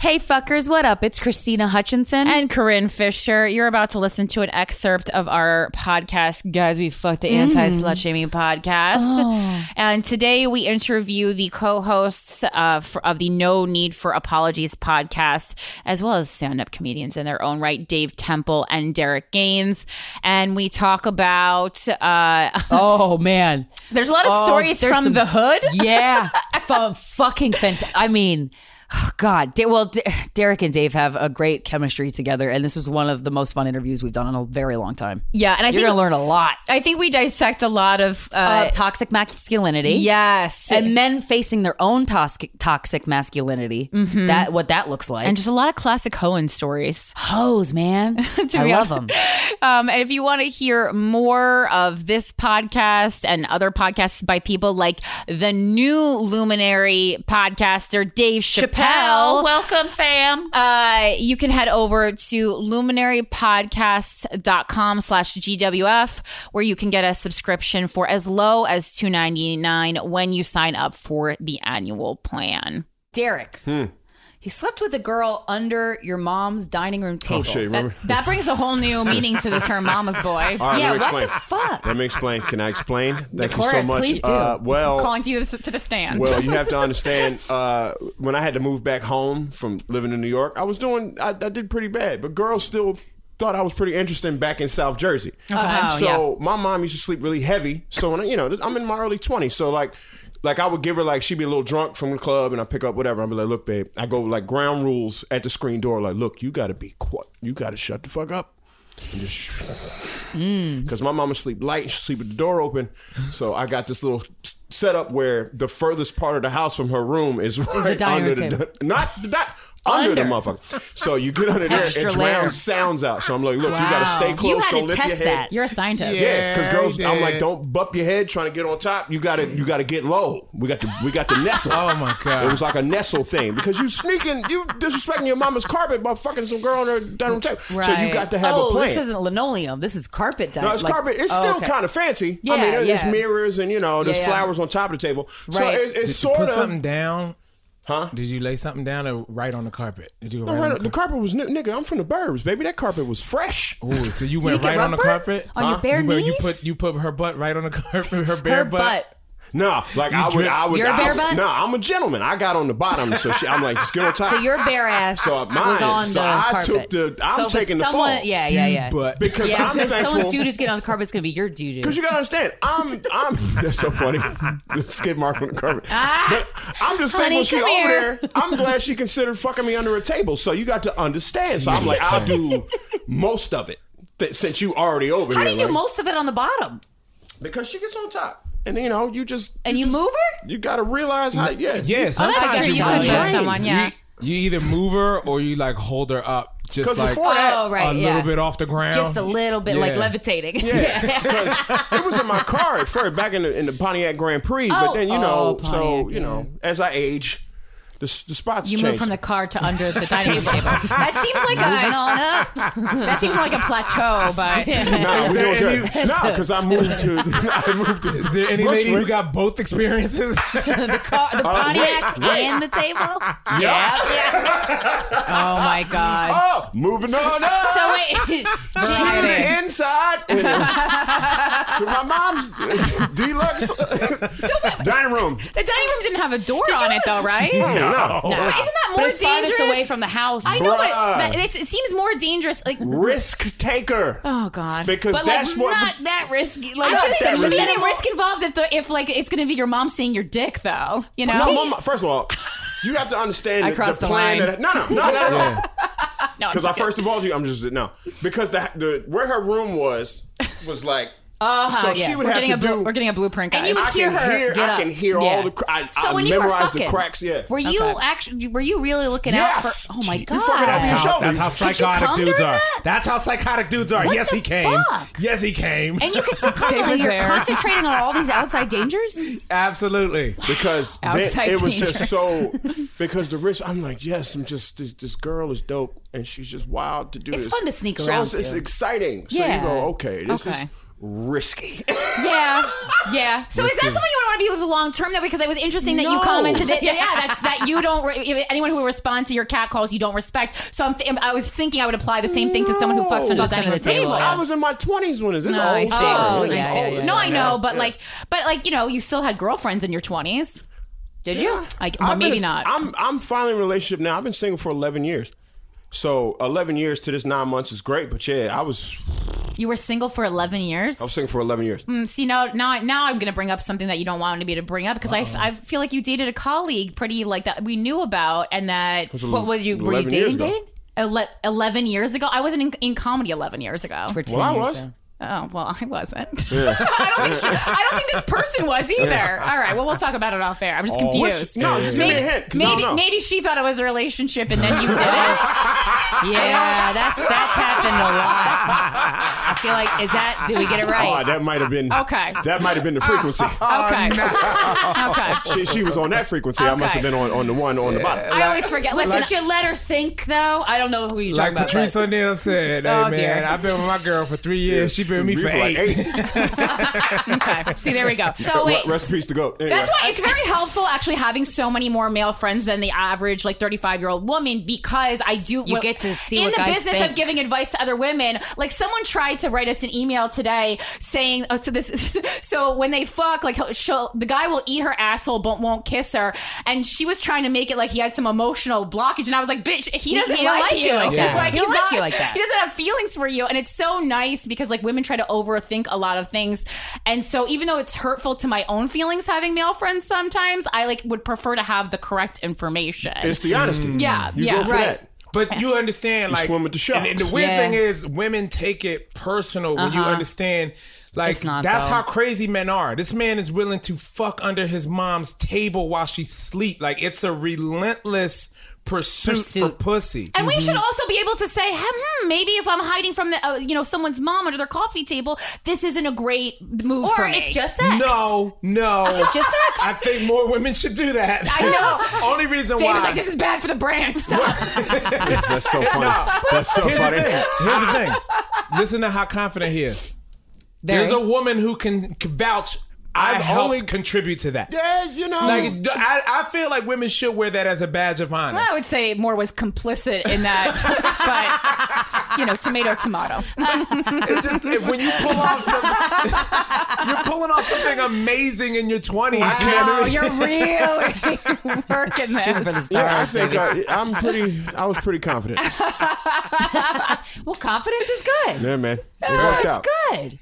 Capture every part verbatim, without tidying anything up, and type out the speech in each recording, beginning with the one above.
Hey fuckers, what up? It's Christina Hutchinson. And Corinne Fisher. You're about to listen to an excerpt of our podcast, Guys We Fuck, the mm. Anti-Slut Shaming Podcast. Oh. And today we interview the co-hosts uh, for, of the No Need for Apologies podcast, as well as stand-up comedians in their own right, Dave Temple and Derek Gaines. And we talk about... Uh, oh, man. There's a lot of oh, stories from some, the hood. Yeah. F- fucking fantastic. I mean... Oh, God. Well, D- Derek and Dave have a great chemistry together, and this was one of the most fun interviews we've done in a very long time. Yeah, and I You're think going to learn a lot. I think we dissect a lot of uh, uh, toxic masculinity. Yes, and men facing their own toxic toxic masculinity. Mm-hmm. That what that looks like, and just a lot of classic Hohen stories. Hoes, man, I love them. Um, and if you want to hear more of this podcast and other podcasts by people like the new luminary podcaster Dave Chappelle. Welcome, fam. Uh, you can head over to luminarypodcasts.com slash GWF, where you can get a subscription for as low as two ninety-nine when you sign up for the annual plan. Derek. Hmm. He slept with a girl under your mom's dining room table. Oh, shit, that, that brings a whole new meaning to the term mama's boy. All right, yeah, let me what explain. the fuck? Let me explain. Can I explain? Thank of you course, so much. Please do. Uh, well, I'm calling to you to the stand. well, you have to understand, uh, when I had to move back home from living in New York, I was doing, I, I did pretty bad, but girls still thought I was pretty interesting back in South Jersey. Okay. So my mom used to sleep really heavy. So when I, you know, I'm in my early twenties. So like, Like I would give her, like, she'd be a little drunk from the club and I pick up whatever. I'd be like, look, babe, I go like ground rules at the screen door. Like, look, you got to be quiet. You got to shut the fuck up. And just, because mm. my mama sleep light and she sleep with the door open. So I got this little setup where the furthest part of the house from her room is right the under the, table. not, not under. the motherfucker. So you get under there Extra and layer. drown sounds out. So I'm like, look, Wow. you got to stay You close. had Don't to lift test your head. that. You're a scientist. Yeah, because girls, Yeah, I'm he like, did. don't bump your head trying to get on top. You gotta, you gotta get low. We got the, we got the nestle. Oh my God. It was like a nestle thing because you sneaking, you disrespecting your mama's carpet by fucking some girl on her dining room table. So you Right. got to have oh, a plan. this isn't linoleum. This is carpet. Di- no, it's like, carpet. It's oh, still okay. kind of fancy. Yeah, I mean, there's yeah. mirrors and you know, there's Yeah, yeah. flowers on top of the table. So Right. it, it's Did you sort put of. something down? Huh? Did you lay something down or right on the carpet? Did you go No, right right, on the the carpet? carpet was nigga. I'm from the burbs, baby. That carpet was fresh. Oh, so you went You get right on the rubber? carpet? On your bare you, went- knees? you put you put her butt right on the carpet. Her bare Her butt. butt. No, like I would, drip- I would. You're a I bare would- butt? No, I'm a gentleman. I got on the bottom, so she, I'm like, just get on top. So your bare ass So mine, was on so the I carpet. took the. I'm so if taking the someone, fall. Yeah, yeah, yeah. Butt. Because yeah, I'm so if thankful. someone's doo-doo's getting on the carpet, it's going to be your doo-doo. Because you gotta understand, I'm, I'm. That's so funny. Skid mark on the carpet. But I'm just Honey, thankful she come over here. there. I'm glad she considered fucking me under a table. So you got to understand. So I'm like, I'll do most of it th- since you already over How here. do you do like- most of it on the bottom? Because she gets on top, and you know, you just And you just- move her? You gotta realize how. Yeah, Yeah, Oh, sometimes that's true. you You move could her. show someone, yeah. You, you either move her or you like hold her up just 'Cause like before that- Oh, right, a yeah. little bit off the ground. Just a little bit, like Yeah. levitating. Yeah, because it was in my car at first, back in the in the Pontiac Grand Prix. Oh, but then you oh, know, so Pontiac, you know, as I age, the, the spots You change. move from the car to under the dining room table. That seems like Moving a on up. that seems more like a plateau, but Nah, we doing there good. No, because I moved to I moved to. Is there any lady who got both experiences? the car, the Uh, Pontiac wait, wait. and the table. Yeah. oh my god. Oh, moving on up. So wait, to the inside and to my mom's deluxe dining room. the dining room didn't have a door on it though, right? No, So isn't that But more it's farthest dangerous away from the house. I know, but Bruh. that, it's, it seems more dangerous. Like, risk taker. oh god. Because But like that's what. not that risky. Like I Not just think that there should be risky. any risk involved if the if like it's going to be your mom seeing your dick though. You know. No, mama, first of all, you have to understand I the, crossed the the plan. line. That, no, no, no, no, no. Yeah. No, I'm Because I just first of all, I'm just no. Because the the where her room was was like. Uh-huh, so yeah. she would we're have getting to a blu- do. we're getting a blueprint, guys. And you I hear can her hear. get I up. can hear Yeah. all the. cr- I, So I when you were memorized the fucking, cracks. Yeah. Were you Okay. actually? Were you really looking Yes. out for? Oh my You god! fucking have That's your how, shoulder. that's how Could you psychotic come dudes during are. that? That's how psychotic dudes are. What yes, the he came. fuck? Yes, he came. And you can still come. Dave Like was you're there. concentrating on all these outside dangers. Absolutely. Because then Outside it was dangers. just so. Because the risk, I'm like, yes, I'm just this, this girl is dope, and she's just wild to do It's this. fun to sneak so around, It's, it's too. exciting. So Yeah. you go, okay, this Okay. is risky. Yeah, yeah. So is that someone you want to be with long term though? Because it was interesting that you No. commented that. Yeah, that's that you don't. Re- anyone who responds to your cat calls, you don't respect. So I'm. Th- I was thinking I would apply the same thing to someone who fucks under the That's under the table. table, I was in my twenties when this is No, old. I see. Oh, It's yeah, old. yeah, It's yeah. No, I know, now. but Yeah. like, but like, you know, you still had girlfriends in your twenties. Did you? Like, well, I've been- maybe not. I'm I'm finally in a relationship now. I've been single for eleven years. So eleven years to this nine months is great, but yeah, I was You were single for eleven years. I was single for eleven years. Mm, See now, now, now I'm going to bring up something that you don't want me to bring up because I, I feel like you dated a colleague pretty like that we knew about and that was a- What was you? Were you eleven years dating? ago. Dating? ele- eleven years ago. I wasn't in, in comedy eleven years ago. For ten Well, I years, was. so. Oh well, I wasn't. I don't think she, I don't think this person was either. All right, well we'll talk about it off air. I'm just confused. No, just give me a hint. 'cause I don't Maybe know. maybe she thought it was a relationship and then you did it. Yeah, that's that's happened a lot. I feel like is that? Did we get it Oh, right? that might have been Okay. That might have been the frequency. Okay. Okay. she, she was on that frequency. I must have Okay. been on, on the one on the bottom. I always forget. Listen, Did you let her think though? I don't know who you're Like talking about. Patrice but- O'Neal said, hey Oh, man, dear. I've been with my girl for three years. She been with me We for for like eight. eight. okay. See, there we go. So wait. Recipes to go. Anyway. That's why it's very helpful actually having so many more male friends than the average like thirty-five year old woman because I do You get to see in what the guys business think. of giving advice to other women. Like someone tried to write us an email today saying, oh, so this, so when they fuck, like he'll, she'll, the guy will eat her asshole but won't kiss her, and she was trying to make it like he had some emotional blockage, and I was like, bitch, he doesn't he don't like, like you. you like that. Like, He he's don't like not- you like that. He doesn't have feelings for you, and it's so nice because like women try to overthink a lot of things, and so even though it's hurtful to my own feelings having male friends sometimes, I like would prefer to have the correct information. It's the honesty. Yeah, you yeah, go for right. that. But you understand, like, swim with the sharks. and, and the weird Yeah. thing is, women take it personal when you understand. Like, It's not, that's though. how crazy men are. This man is willing to fuck under his mom's table while she sleep. Like, it's a relentless pursuit, Pursuit. for pussy. And we should also be able to say, hmm, maybe if I'm hiding from the, uh, you know, someone's mom under their coffee table, this isn't a great move Or for me. it's just sex. No, no. It's just sex. I think more women should do that. I know. Only reason Dave why. was like, this is bad for the brand. Stop. That's so funny. That's so Here's funny. the thing. Here's the thing. Listen to how confident he is. Very. There's a woman who can, can vouch. I I've helped only- contribute to that. Yeah, you know. Like, I, I feel like women should wear that as a badge of honor. I would say more was complicit in that, but you know, tomato, tomato. It just it- when you pull off something, you're pulling off something amazing in your twenties. You know what I Wow, mean? you're really working Shooting for the this. stars. yeah, I think baby. I, I'm pretty. I was pretty confident. Well, confidence is good. Yeah, man. It worked It's out. good.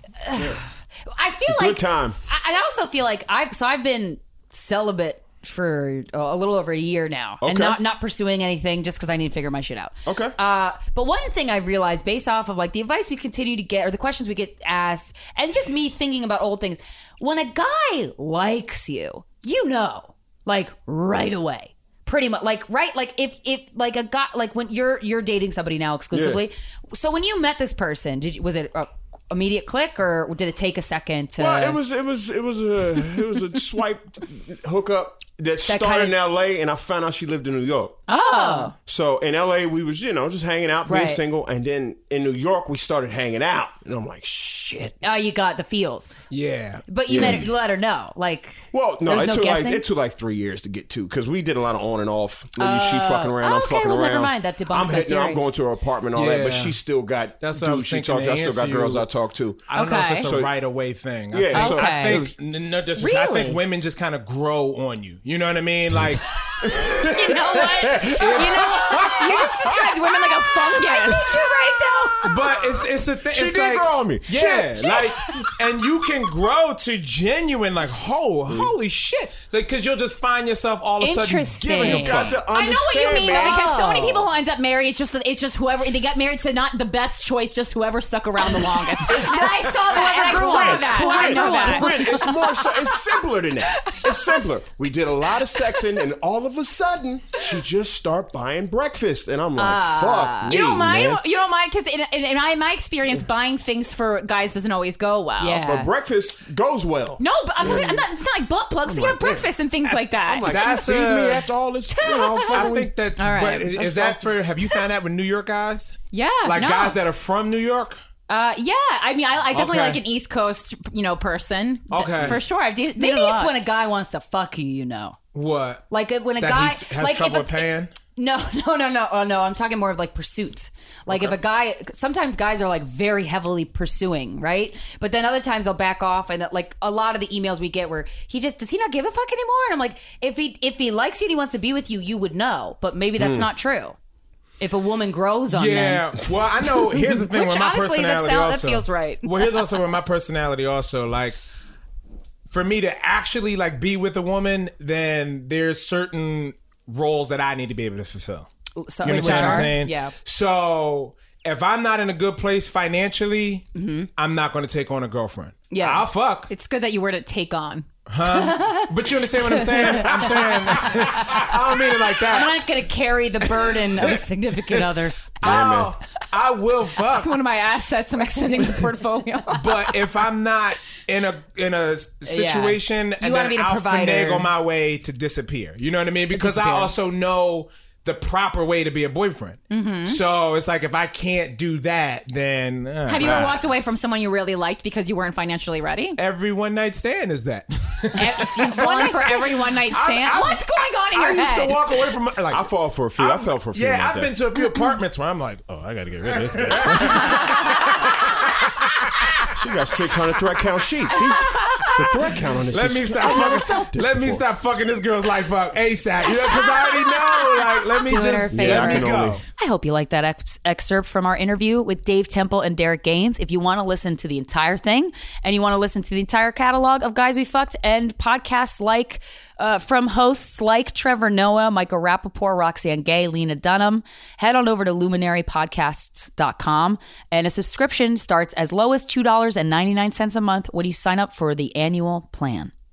I feel Good like time. I, I also feel like I've so I've been celibate for a little over a year now, and Okay. not not pursuing anything just because I need to figure my shit out. Okay. Uh, but one thing I realized, based off of like the advice we continue to get or the questions we get asked, and just me thinking about old things, when a guy likes you, you know, like right away. Pretty much like right like if if like a guy like when you're you're dating somebody now exclusively, so when you met this person, did you, was it a immediate click or did it take a second to Well, it was it was it was a it was a swipe hookup that started kinda- in L A, and I found out she lived in New York. oh So in L A, we was you know just hanging out, being Right. single, and then in New York, we started hanging out, and I'm like, shit. oh you got the feels, Yeah. but you Yeah. met her, you let her know like Well, no, there's it no took like guessing? it took like three years to get to because we did a lot of on and off. Maybe she fucking around, I'm okay, fucking well, around. never mind. That debunks I'm my hitting her, I'm theory. going to her apartment, all that, but Yeah. she still got That's what I was dudes she thinking talked to to. I still got answer girls you. I talk to. I don't know if Okay. it's a So- right away thing. I Yeah, think, so- I Okay. think n- no disrespect. I Really? think women just kind of grow on you. You know what I mean? Like, You know what? You know what? You just described women like a fungus. right now. but it's it's a thing. She it's did like, grow on me. Yeah, Shit. like, and you can grow to genuine, like, oh, Mm. holy shit, because you'll just find yourself all of a sudden Interesting. giving a You got fuck. to I know what you understand, mean though, man. because so many people who end up married, it's just that it's just whoever they get married to, not the best choice, just whoever stuck around the longest. and I saw that. And I saw Corinne, that. I Corinne, know that. Corinne, it's more so. It's simpler than that. It's simpler. We did a lot of sexing, and all of a sudden, she just start buying breakfast, and I'm like, "Fuck me, You don't mind? man." You don't mind? Because in, in, in my, my experience, buying things for guys doesn't always go well. Yeah. But breakfast goes well. No, but I'm talking. I'm not, it's not like butt plugs. You have breakfast and things like that. I'm like, That's she feed me a- after all this. You know, I fucking- think that. All right. But is that for? Have you found that with New York guys? yeah, Like no. guys that are from New York? Uh, yeah, I mean, I, I definitely Okay. like an East Coast, you know, person. D- Okay. for sure. I've dated Maybe a it's lot. when a guy wants to fuck you, you know. What? Like uh, when a That guy he has like trouble if a, with paying? No, no, no, no. Oh no, I'm talking more of like pursuit. Like if a guy, sometimes guys are like very heavily pursuing, right? But then other times they'll back off, and like a lot of the emails we get where he just does he not give a fuck anymore? And I'm like, if he if he likes you and he wants to be with you, you would know. But maybe that's not true. If a woman grows on Yeah, them. well, I know. Here's the thing Which with my honestly, that personality. sound- that also, feels right. Well, here's also with my personality. Also, like for me to actually like be with a woman, then there's certain roles that I need to be able to fulfill. So, You understand what I'm are- saying? Yeah. So if I'm not in a good place financially, I'm not going to take on a girlfriend. Yeah. I'll fuck. It's good that you were to take on. But you understand what I'm saying? I'm saying I don't mean it like that. I'm not going to carry the burden of a significant other. Oh, I will fuck. It's one of my assets. I'm extending the portfolio. But if I'm not in a in a situation, You and wanna then be the I'll provider. finagle my way to disappear. You know what I mean? Because I Disappear. also know the proper way to be a boyfriend. Mm-hmm. So it's like if I can't do that, then uh, Have you ever ah. walked away from someone you really liked because you weren't financially ready? Every one night stand is that. You've fallen for every one night stand. I- I- What's going on in your I used head? to walk away from like I fall for a few. I fell for a few. Yeah, like I've that. been to a few apartments where I'm like, oh, I got to get rid of this bitch. She got six hundred threat count sheets. She's, the threat count on this. Let is, me stop I've never fucking. felt this Let me before. stop fucking this girl's life up ASAP. You know, because I already know. Like, let me Doing her just favor. let Yeah, I me can go. only- I hope you like that ex- excerpt from our interview with Dave Temple and Derek Gaines. If you want to listen to the entire thing and you want to listen to the entire catalog of Guys We Fucked and podcasts like uh, from hosts like Trevor Noah, Michael Rappaport, Roxanne Gay, Lena Dunham, head on over to luminary podcasts dot com. And a subscription starts as low as two dollars and ninety-nine cents a month when you sign up for the annual plan.